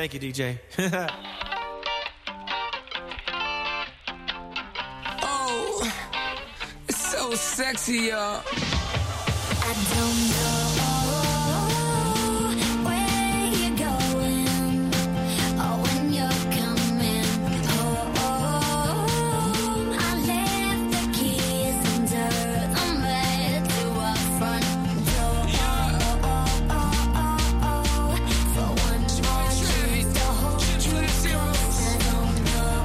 Thank you, DJ. Oh, it's so sexy, y'all. I don't know where you're going or when you're coming home. I left the keys under the bed to our front door. For one more chance to hold you close. I don't know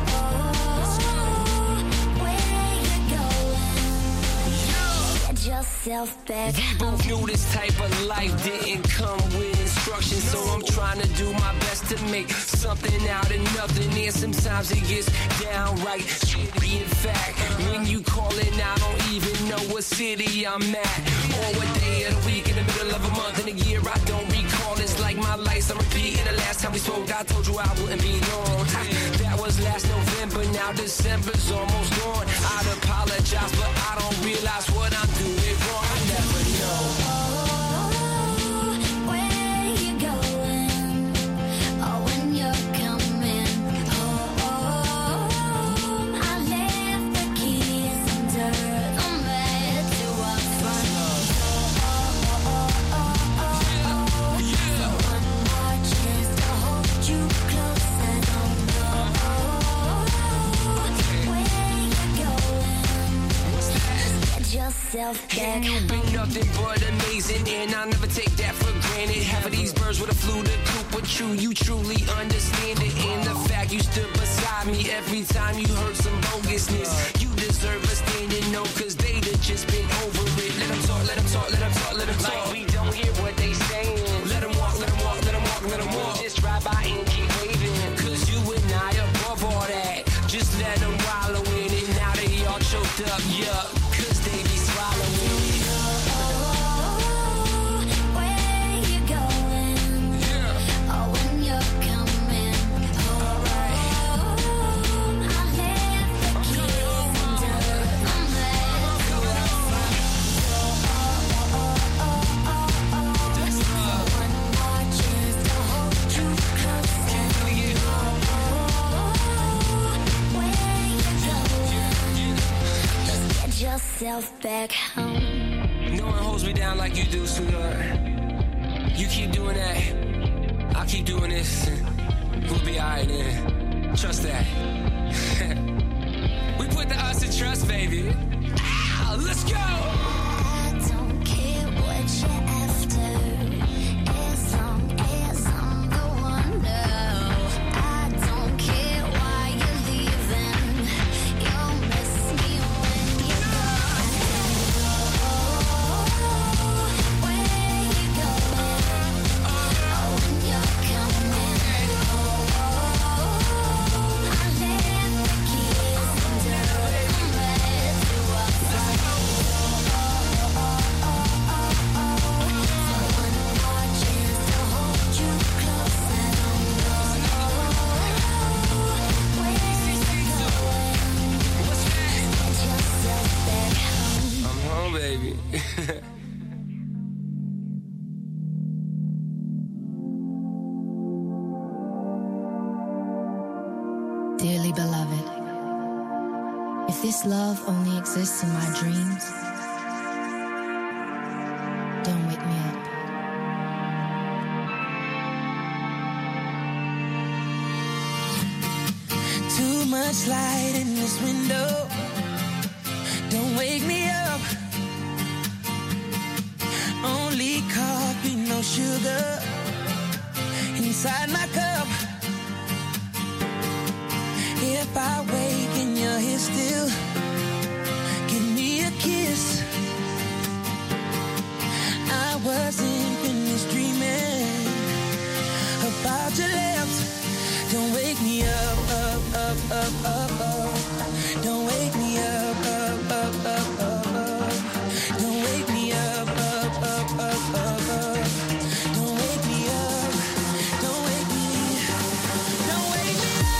where you're going. Get yourself back. We both knew this type of life didn't come with instructions, so I'm trying to do my best to make something out of nothing. And sometimes it gets downright shitty. In fact, when you callin', I don't even know what city I'm at or what day of the week, in the middle of a month, in a year I don't recall. It's like my life's on repeat. And the last time we spoke, I told you I wouldn't be long. That was last November, now December's almost gone. I'd apologize, but I don't realize what I'm doing wrong. I never know. Where you going or when you're coming home. I left the keys under the bed to our front door. One more chance to hold you close. I don't know where you're going. Get yourself back. And you've been nothing but amazing, and I'll never take that for granted. Half of these birds would have flew the coop, but you truly understand it. And the fact you stood beside me every time you heard some bogusness, you deserve a standing no, cause they'd have just been over it. Let them talk, let them talk, let them talk, let them talk. Like we don't hear what they saying. Let them walk, let them walk, let them walk, let them walk. Just drive by and keep waving, cause you and I above all that. Just let them wallow in it, now they all choked up, yeah, cause they be swallowing it. Where you going or when you're coming home. I left the keys under the bed to our front door. One more chance to hold you close. I don't know where you're going. Just get yourself back home. No one holds me down like you do, sweetheart. You keep doing that, I'll keep doing this, and we'll be alright then. Trust that. We put the us in trust, baby. Ah, let's go! I don't care what you're after, as long as I'm the one. No, I don't care why you're leaving. You'll miss me when you're gone. Where you going or when you're coming home. I left the keys under the bed to our front door. One more chance to hold you close. I don't know where you're going. Get yourself back home. I'm home, baby. Dearly beloved, if this love only exists in my dreams, don't wake me up. Too much light in this window. Don't wake me up. Only coffee, no sugar inside my cup. If I wake and you're here still, give me a kiss. I wasn't finished dreaming about your lips. Don't wake me up, up, up, up, up, up. Don't wake me up, up, up, up, up, up. Don't wake me up, up, up, up, up, up. Don't wake me up. Don't wake me. Don't wake me up.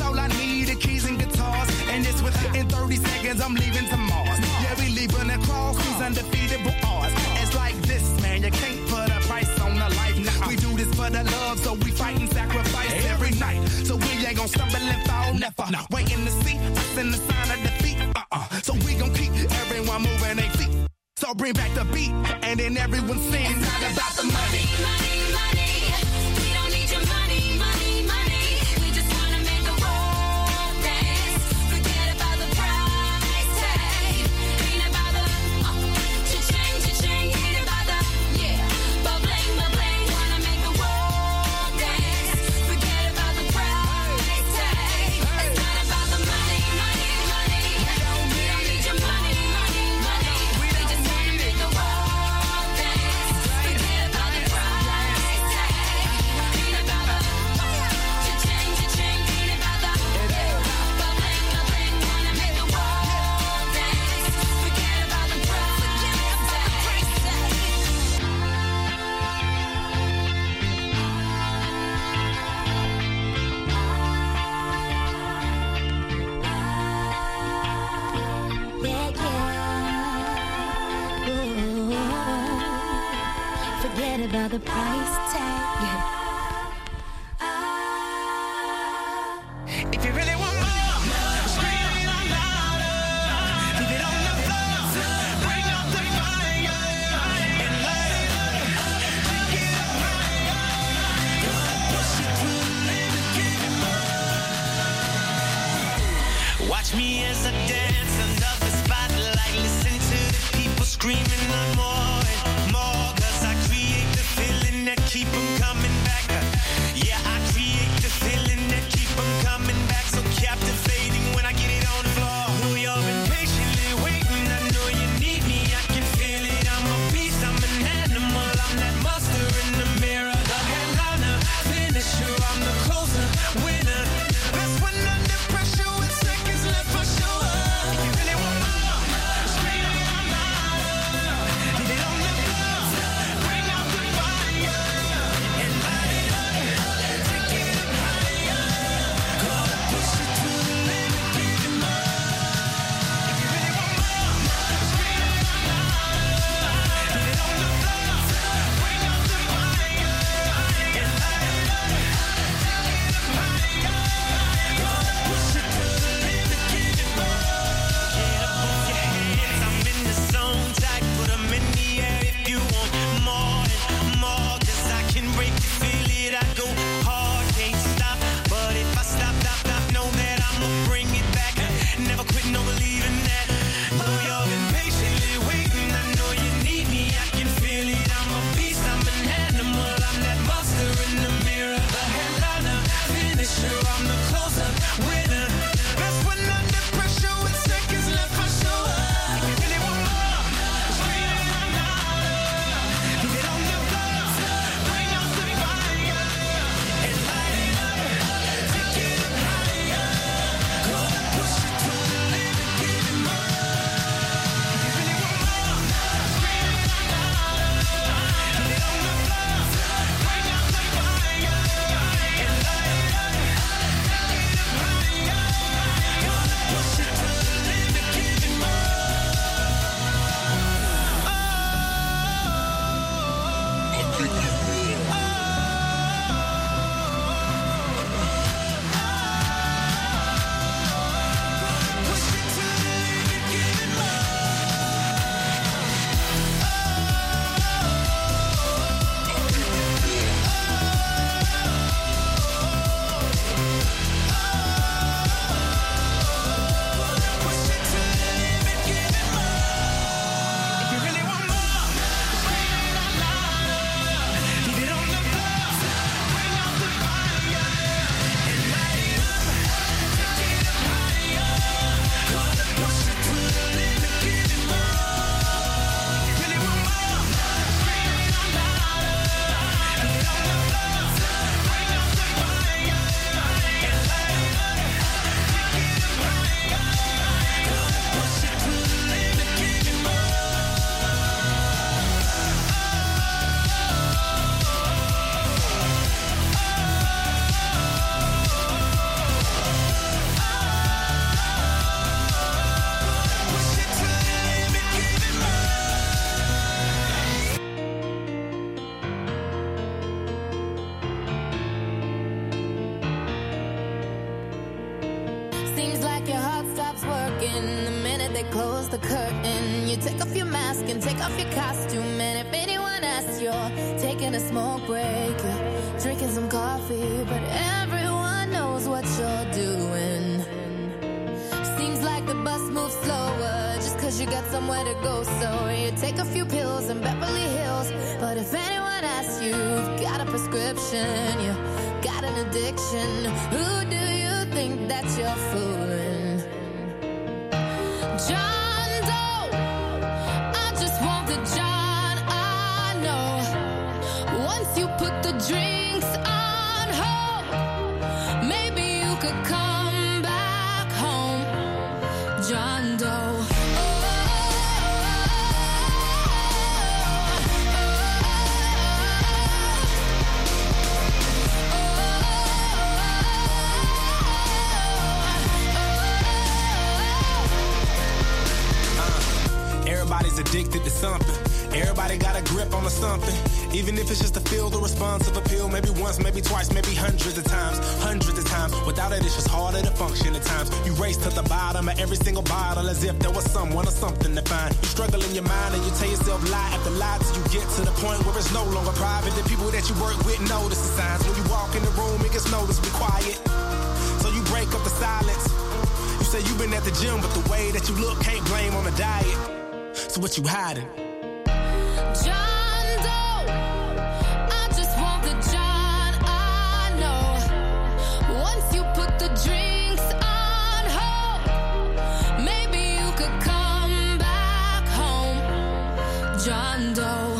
all I need are keys and guitars. And it's within 30 seconds, I'm leaving to Mars. Yeah, we leaving across these undefeatable odds. It's like this, man, you can't put a price on a life. Now we do this for the love, so we fight and sacrifice every night. So we ain't gon' stumble and fall, never. Waiting to see us in the sign of defeat. So we gon' keep everyone moving their feet. So bring back the beat, and then everyone sings. It's not about the money. Money, money. We don't need your money, money, money. We just wanna make the world dance. Forget about the price tag. Ain't about the cha-ching, cha-ching. Ain't about the ba-bling, ba-bling. Wanna make the world dance. Forget about the price tag. It's not about the money, money, money. We don't need your money, money, money. We just wanna make the world dance. Forget about the price tag. Ain't about the cha-ching, cha-ching. Ain't about the ba-bling, ba-bling. Wanna make the world dance. Forget about the price Forget about the price tag. If you really want more, scream it out louder. Leave it on the floor. Bring out the fire and light it up. Take it up higher. Push it through and give it more. Watch me as I dance under the spotlight. Listen to the people screaming on more and more. 'Cause I create the feeling that keep 'em coming back. Yeah, I create the feeling that keep 'em coming back. So captivating when I get it on the floor. Know you're impatiently waiting. I know you need me. I can feel it. I'm a beast. I'm an animal. I'm that monster in the mirror. The headliner, finisher. I'm the closer, winner. Best when under pressure with seconds left for sure. If you really want more, scream it out louder. Leave it on the floor. Bring out the fire and light it up. Take it up higher. certain the minute they close the curtain, you take off your mask and take off your costume. And if anyone asks, you're taking a smoke break, you're drinking some coffee, but everyone knows what you're doing. Seems like the bus moves slower just cause you got somewhere to go. So you take a few pills in Beverly Hills, but if anyone asks you've got a prescription, you got an addiction, who do you think that you're fooling? John Doe, I just want the John I know. Once you put the drinks on hold, maybe you could come back home. John Doe. Everybody's addicted to something. Everybody got a grip on something. Even if it's just to feel the response of appeal. Maybe once, maybe twice, maybe hundreds of times. Hundreds of times. Without it, it's just harder to function at times. You race to the bottom of every single bottle as if there was someone or something to find. You struggle in your mind and you tell yourself lie after lie till you get to the point where it's no longer private. The people that you work with notice the signs. When you walk in the room, it gets noticed, be quiet. So you break up the silence. You say you've been at the gym, but the way that you look can't blame on the diet. So what you hiding? John Doe, I just want the John I know. Once you put the drinks on hold, maybe you could come back home. John Doe.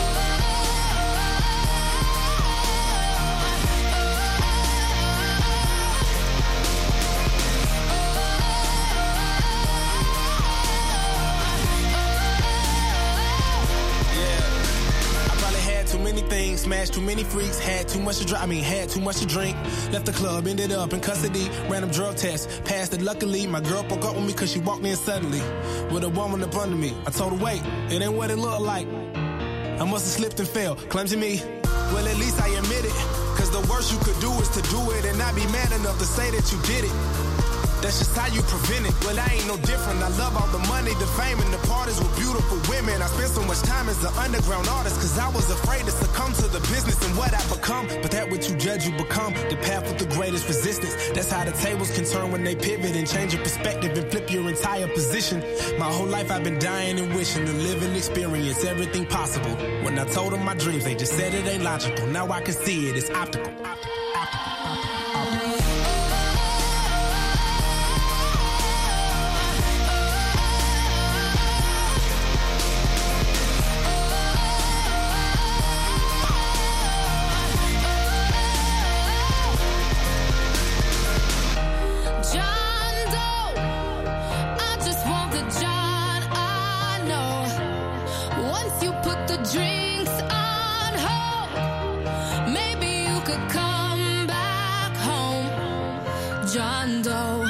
Too many things, smashed too many freaks, had too much to drink. Left the club, ended up in custody. Random drug test, passed it luckily. My girl broke up with me cause she walked in suddenly with a woman up under me. I told her, wait, it ain't what it looked like. I must have slipped and fell, claims to me. Well, at least I admit it, cause the worst you could do is to do it and not be man enough to say that you did it. That's just how you prevent it. Well, I ain't no different. I love all the money, the fame, and the parties with beautiful women. I spent so much time as an underground artist cause I was afraid to succumb to the business and what I become. But that what you judge, you become. The path with the greatest resistance. That's how the tables can turn when they pivot and change your perspective and flip your entire position. My whole life I've been dying and wishing to live and experience everything possible. When I told them my dreams, they just said it ain't logical. Now I can see it, it's optical. John Doe.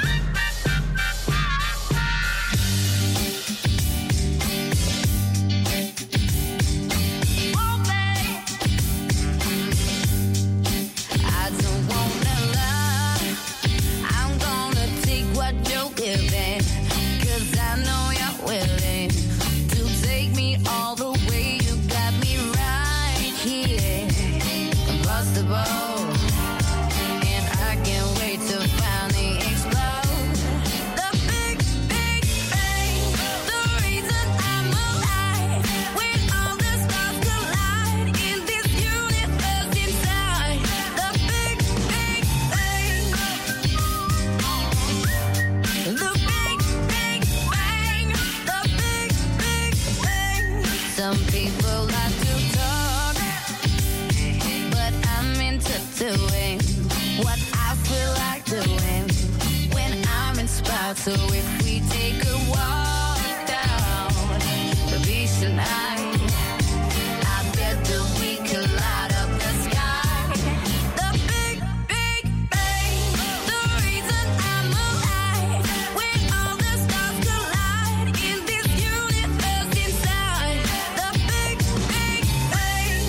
So if we take a walk down the beach tonight, I bet that we could light up the sky. The big, big bang, the reason I'm alive. When all the stars collide in this universe inside. The big, big bang.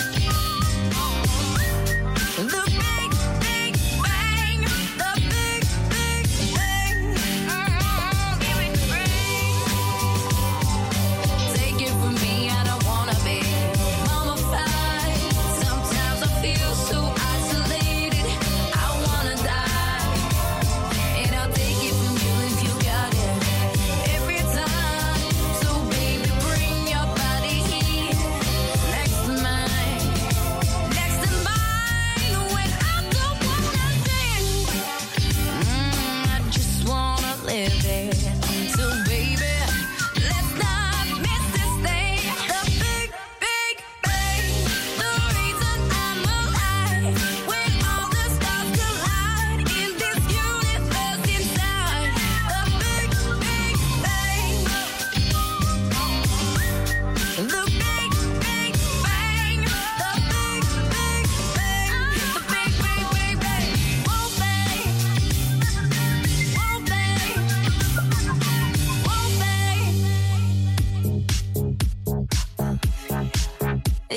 The big, big bang. The big, big bang. Give it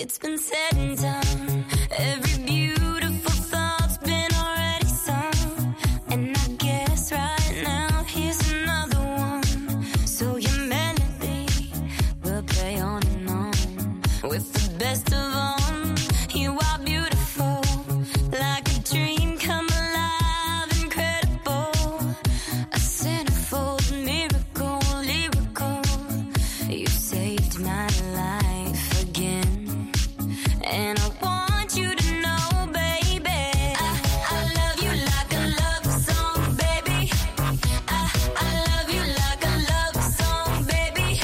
It's been said and done. Every beautiful thought's been already sung. And I guess right now here's another one. So your melody will play on and on. With the best of them, you are beautiful. Like a dream come alive, incredible. A centerfold miracle, lyrical. You saved my life again. And I want you to know, baby, I love you like a love song, baby. I love you like a love song, baby.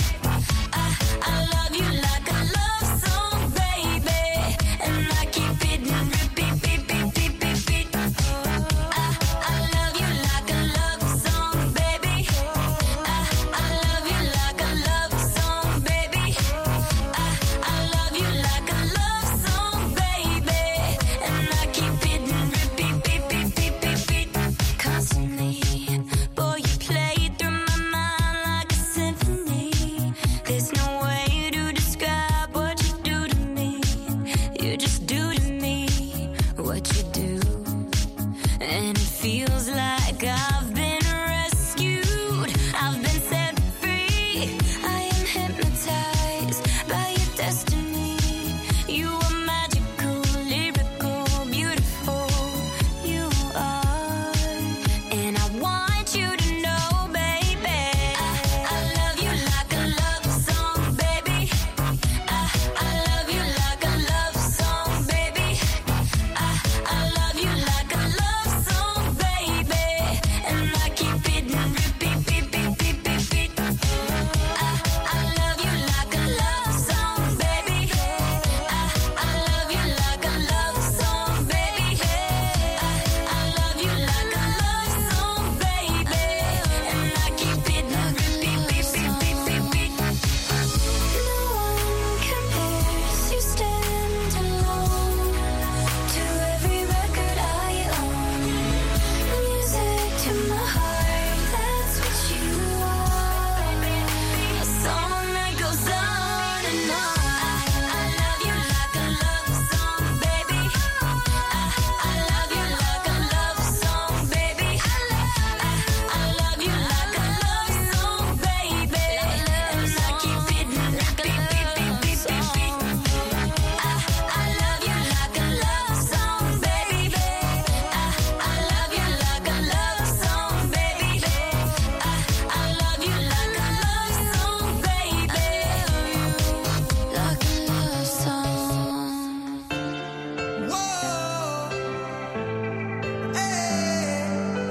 I love you like a love song, baby. And I keep it in repeat, beat, beat, beat, beat, beat. I love you like a love song, baby. I love you like a love song, baby. I love you like a love song, baby. And I keep it in repeat, beat, beat, beat, beat, beat. Constantly, boy, you play through my mind like a symphony. There's no way to describe what you do to me. You just do to me what you do. And it feels like I've been rescued. I've been set free. I am hypnotized by your destiny. You are magical, lyrical, beautiful. You are. And I want you to know, baby, I love you like a love song, baby. I love you like a love song, baby. I love you like a love song, baby. And I keep it in repeat, beat, beat, beat, beat, beat. I love you like a love song, baby. I love you like a love song, baby. I love you like a love song, baby. And I keep it in repeat, beat, beat, beat, beat, beat. No one compares, you stand alone to every record I own. Music to my heart, that's what you are. A song that goes on and on. I love you like a love song, baby. I love you like a love song, baby. I love you like a love song, baby. And I keep it in repeat, beat, beat, beat, beat, beat. I love you like a love song, baby. I love you like a love song, baby. I love you like a love song, baby. Like a love song. Whoa, hey,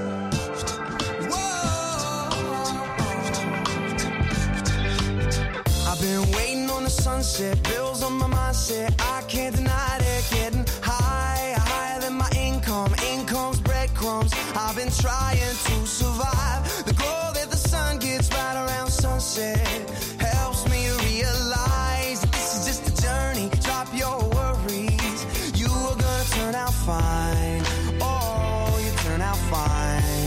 whoa. I've been waiting on the sunset, bills on my mindset. I can't deny it, getting higher, higher than my income. Income's breadcrumbs. I've been trying to survive. The glow that the sun gets right around sunset helps me realize that this is just a journey. Drop your worries. You are gonna turn out fine. Oh, you turn out fine.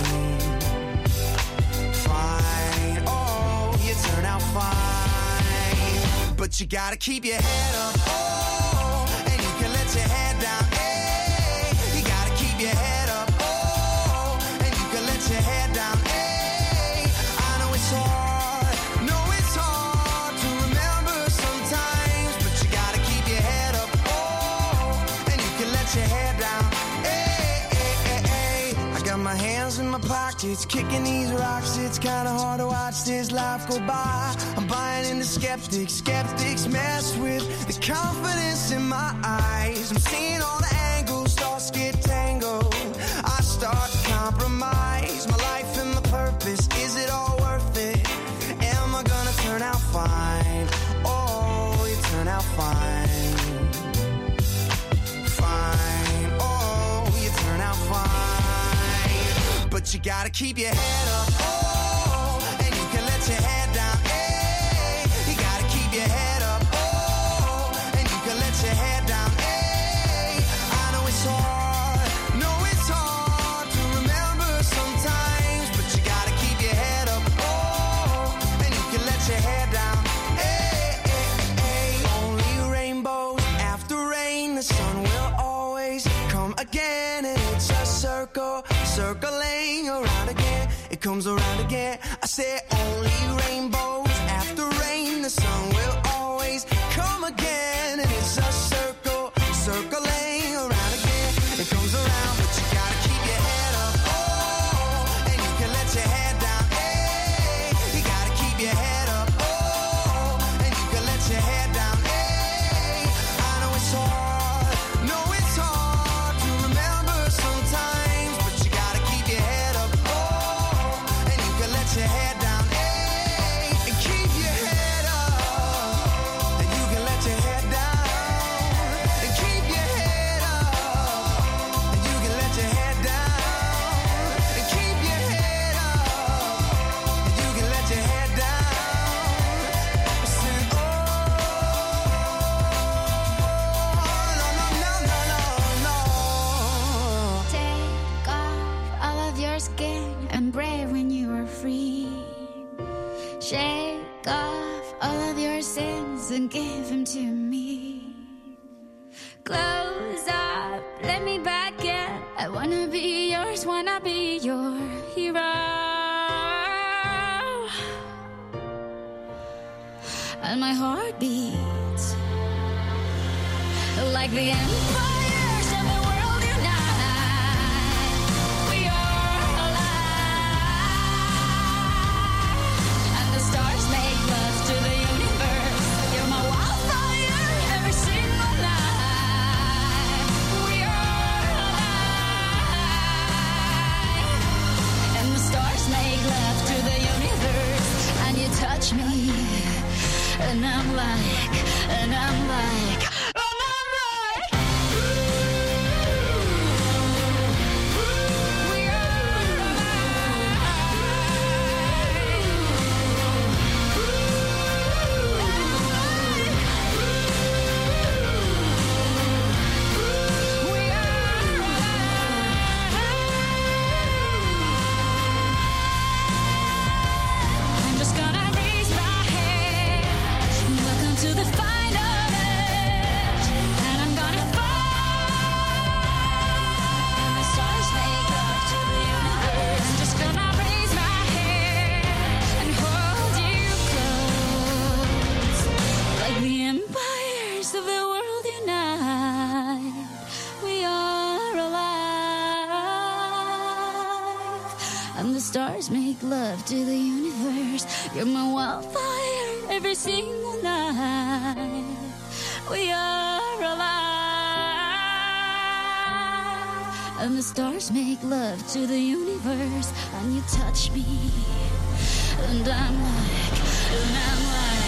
Fine. Oh, you turn out fine. But you gotta keep your head up. Oh, and you can let your head down. Hey, you gotta keep your head up. Oh, and you can let your head down. Hey, I know it's hard. No, it's hard to remember sometimes. But you gotta keep your head up. Oh, and you can let your head down. Hey, hey, hey, hey. I got my hands in my pockets, kicking these rocks. It's kinda hard to watch this life go by. I'm buying into skeptics. Skeptics mess with the confidence in my eyes. I'm seeing all the angles, thoughts get tangled. I start to compromise my life and my purpose. Is it all worth it? Am I gonna turn out fine? Oh, you turn out fine. Fine. Oh, you turn out fine. But you gotta keep your head up. Oh, and you can let your head down. Hey, you gotta keep your head up. Oh, and you can let your head down. Hey, I know it's hard. No, it's hard to remember sometimes. But you gotta keep your head up. Oh, and you can let your head down. Hey, hey, hey. Only rainbows after comes around again. I said only rainbows after rain. The sun will always come again. And it's a circle, circling around again. It comes around, but you gotta keep your head up. Oh, and you can let your head down. Hey, you gotta keep your head up. Oh, and you can let your head down. Hey, I know it's hard. No, it's hard to remember sometimes, but you gotta keep your head up. Oh, and you can let your head down. Hey, and keep your head up. And you can let your head down. And keep your head up. And you can let your head down. And keep your head up. And you can let your head down. Listen, oh, no. Take off all of your skin and brave when you are free. Shake off all of your sins and give them to me. Close up, let me back in. I wanna be yours, wanna be your hero. And my heart beats like the empires of the world unite. We are alive, and the stars make love to the universe. You're my wildfire every single night. We are alive, and the stars make love to the universe. And you touch me, and I'm like, and I'm like, and I'm like, we are I'm just gonna raise my head. Welcome to the final edge. And I'm gonna fall. The stars make love to the universe. I'm just gonna raise my head and hold you close. Like the empires of the world unite. We are alive, and the stars make love to the universe. You're my wildfire every single night. We are alive, and the stars make love to the universe. And you touch me, and I'm like, and I'm like.